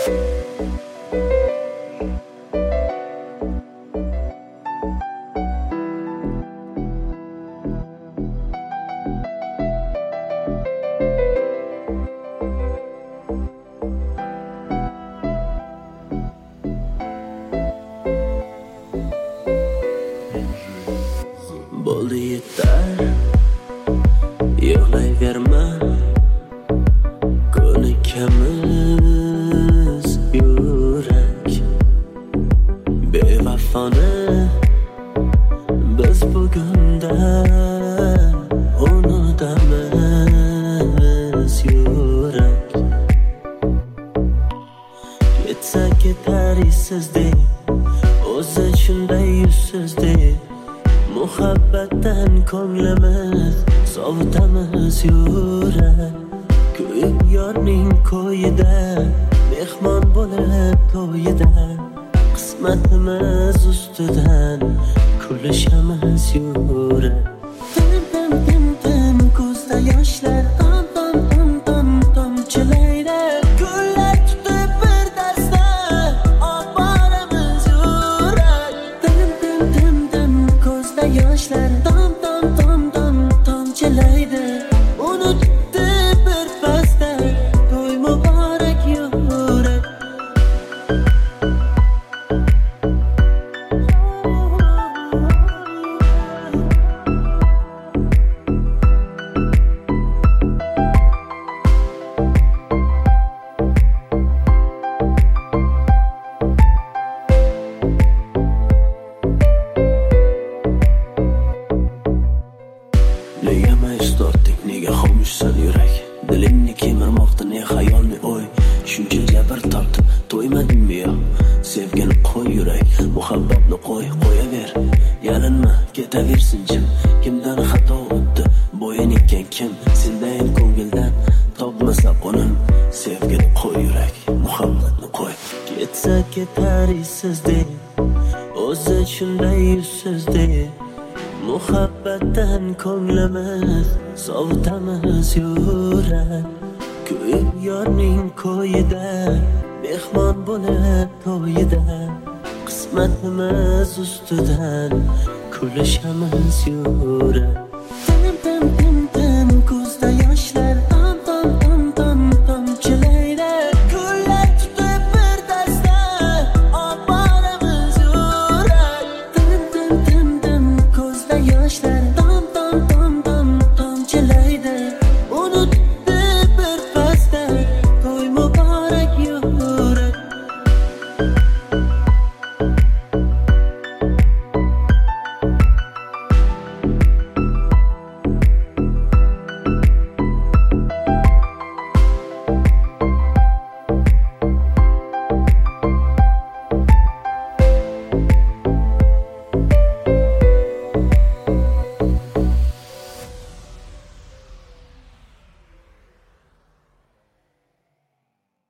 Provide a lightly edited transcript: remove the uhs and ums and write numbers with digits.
Bo'ldi yetar, yig'layverma, ko'nikamiz yurak bevafoni biz bugundan unutamiz yurak. Ketsa ketar sizday, o'zi shunday yuzsizday, muhabbatdan ko'nglimiz sovutamiz yurak. Kuyib yorning ko'yida, mehmon bo'lib to'yida, qismatimiz ustidan kulishamiz yurak. Tim tim tim ko'zda yoshlar tomchilaydi, gullar tutib bir darsda oboramiz yurak. Tim tim ko'zda yoshlar tomchilaydi, unutdi bir pasda to'y muborak yurak. Nega mayus tortding, nega xomushsan yurak? Dilingni kemirmoqda ne xayol ne o'y, shuncha jabr tortib to'ymadingmi yo? Sevgini qo'y yurak, muhabbatni qo'yaver, yalinma ketaversin jim. Kimdan xato o'tdi bo'yin ekkan kim? Sendayin ko'ngildan topmasa qo'nim. Sevgini qo'y yurak, muhabbatni qo'y. Ketsa ketar sizday, o'zi shunday yuzsizday, muhabbatdan ko'nglimiz sovutamiz yurak. Kuyib yorning ko'yida, mehmon bo'lib to'yida, qismatimiz ustidan kulishamiz yurak.